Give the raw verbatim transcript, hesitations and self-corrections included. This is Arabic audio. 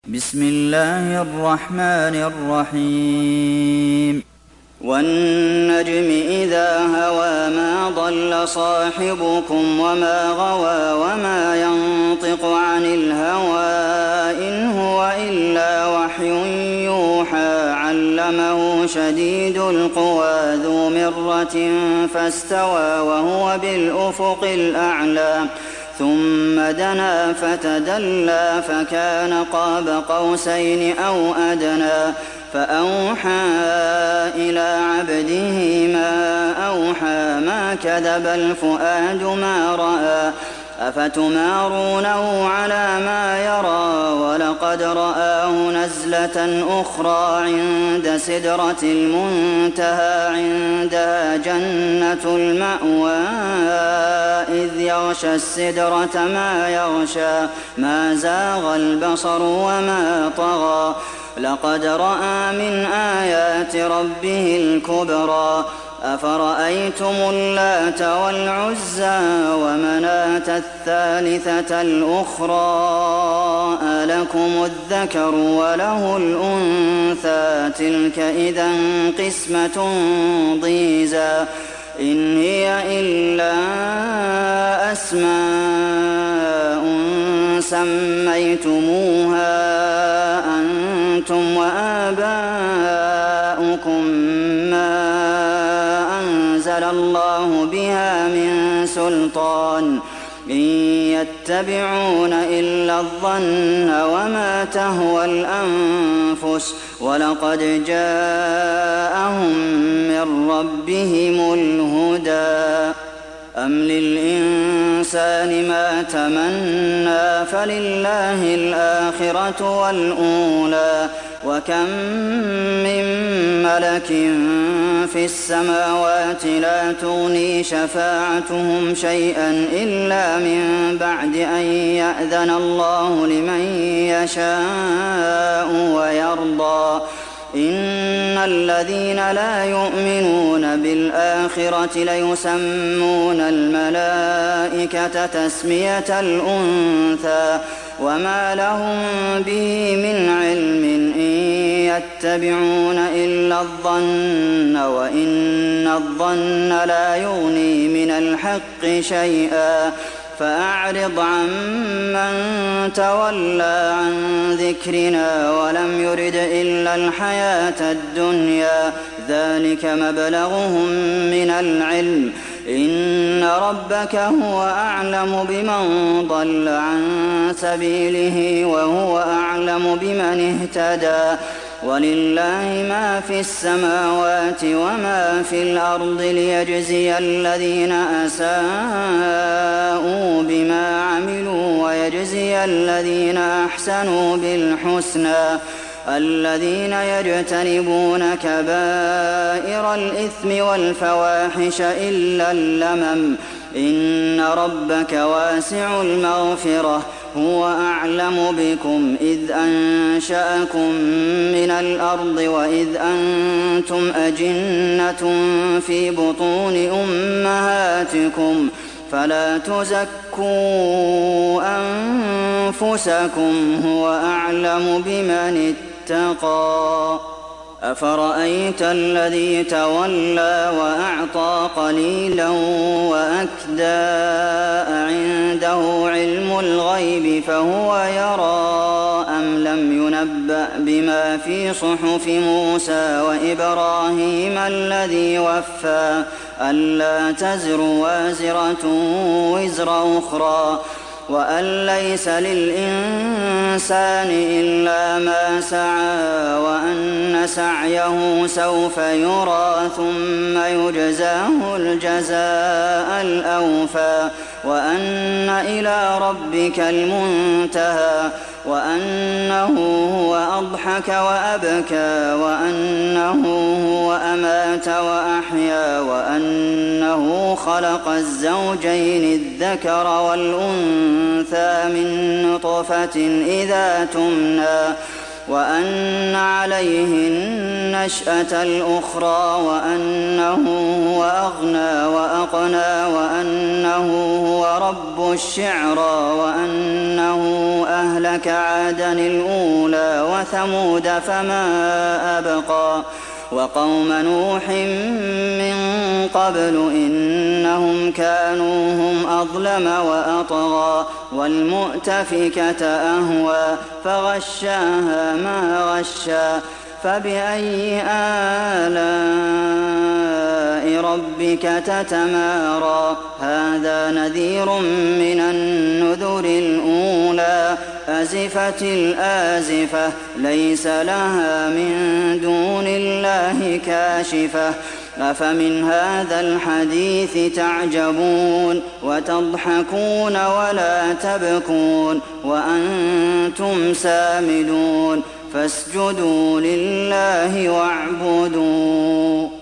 بسم الله الرحمن الرحيم والنجم إذا هوى ما ضل صاحبكم وما غوى وما ينطق عن الهوى إن هو إلا وحي يوحى علمه شديد القوى ذو مرة فاستوى وهو بالأفق الأعلى ثم دنا فتدلى فكان قاب قوسين أو أدنى فأوحى إلى عبده ما أوحى ما كذب الفؤاد ما رأى أفتمارونه على ما يرى ولقد رآه نزلة أخرى عند سدرة المنتهى عندها جنة المأوى إذ يغشى السدرة ما يغشى ما زاغ البصر وما طغى لقد رأى من آيات ربه الكبرى أفرأيتم اللات والعزى ومناة الثالثة الأخرى ألكم الذكر وله الأنثى تلك إذا قسمة ضيزى إن هي إلا أسماء سميتموها أنتم وآباؤكم ما أنزل الله بها من سلطان إن يتبعون إلا الظن وما تهوى الأنفس ولقد جاءهم من ربهم الهدى أم للإنسان ما تمنى فلله الآخرة والأولى وكم من ملك في السماوات لا تغني شفاعتهم شيئا إلا من بعد أن يأذن الله لمن يشاء ويرضى إن الذين لا يؤمنون بالآخرة ليسمون الملائكة تسمية الأنثى وما لهم به من علم إن يتبعون إلا الظن وإن الظن لا يغني من الحق شيئا فأعرض عمن تولى عن ذكرنا ولم يرد إلا الحياة الدنيا ذلك مبلغهم من العلم إن ربك هو أعلم بمن ضل عن سبيله وهو أعلم بمن اهتدى ولله ما في السماوات وما في الأرض ليجزي الذين أساءوا بما عملوا ويجزي الذين أحسنوا بالحسنى الذين يجتنبون كبائر الإثم والفواحش إلا اللمم إن ربك واسع المغفرة هو أعلم بكم إذ أنشأكم من الأرض وإذ أنتم أجنة في بطون أمهاتكم فلا تزكوا أنفسكم هو أعلم بمن اتقى أفرأيت الذي تولى وأعطى قليلا وأكدى عنده علم الغيب فهو يرى أم لم ينبأ بما في صحف موسى وإبراهيم الذي وفى ألا تزر وازرة وزر أخرى وأن ليس للإنسان إلا ما سعى وأن سعيه سوف يرى ثم يجزاه الجزاء الأوفى وأن إلى ربك المنتهى وأنه هو أضحك وأبكى وأنه هو أمات وأحيا وأنه خلق الزوجين الذكر والأنثى من نطفة إذا تمنى وأن عليه النشأة الأخرى وأنه هو أغنى وأقنى وأنه هو رب الشعرى وأنه أهلك عادا الأولى وثمود فما أبقى وقوم نوح من قبل إنهم كانوا هم أظلم وأطغى والمؤتفكة أهوى فغشاها ما غشى فبأي آلاء ربك تتمارى هذا نذير من النذر الأولى أزفت الآزفة ليس لها من دون الله كاشفة أفمن هذا الحديث تعجبون وتضحكون ولا تبكون وأنتم سامدون فاسجدوا لله واعبدوا